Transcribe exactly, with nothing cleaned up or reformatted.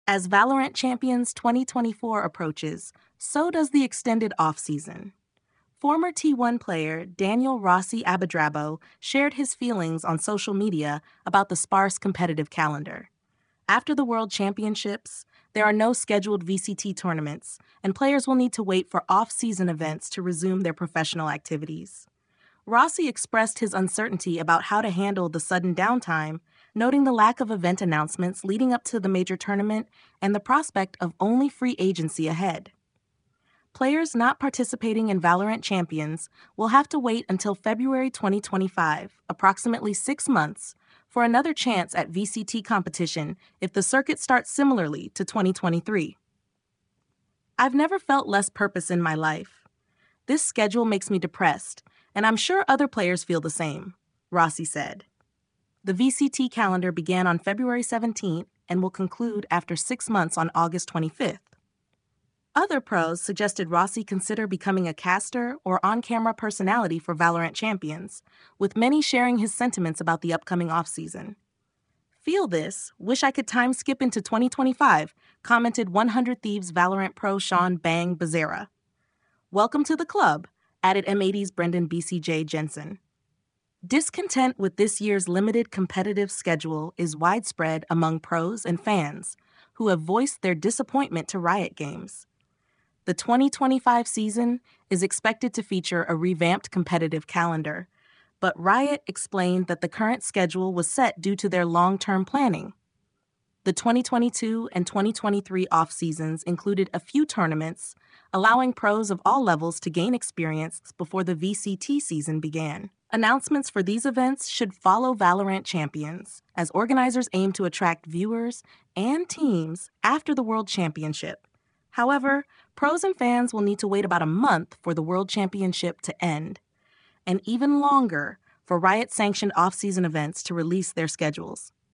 As Valorant Champions twenty twenty-four approaches, so does the extended off-season. Former T one player Daniel Rossi Abedrabo shared his feelings on social media about the sparse competitive calendar. After the World Championships, there are no scheduled V C T tournaments, and players will need to wait for off-season events to resume their professional activities. Rossi expressed his uncertainty about how to handle the sudden downtime, noting the lack of event announcements leading up to the major tournament and the prospect of only free agency ahead. Players not participating in Valorant Champions will have to wait until February twenty twenty-five, approximately six months, for another chance at V C T competition if the circuit starts similarly to twenty twenty-three. I've never felt less purpose in my life. This schedule makes me depressed, and I'm sure other players feel the same, Rossi said. The V C T calendar began on February seventeenth and will conclude after six months on August twenty-fifth. Other pros suggested Rossi consider becoming a caster or on-camera personality for Valorant Champions, with many sharing his sentiments about the upcoming offseason. Feel this, wish I could time skip into twenty twenty-five, commented one hundred Thieves Valorant pro Sean Bang Becerra. Welcome to the club, added M eighty's Brendan B C J Jensen. Discontent with this year's limited competitive schedule is widespread among pros and fans, who have voiced their disappointment to Riot Games. The twenty twenty-five season is expected to feature a revamped competitive calendar, but Riot explained that the current schedule was set due to their long-term planning. The twenty twenty-two and twenty twenty-three off-seasons included a few tournaments, allowing pros of all levels to gain experience before the V C T season began. Announcements for these events should follow Valorant Champions, as organizers aim to attract viewers and teams after the World Championship. However, pros and fans will need to wait about a month for the World Championship to end, and even longer for Riot-sanctioned off-season events to release their schedules.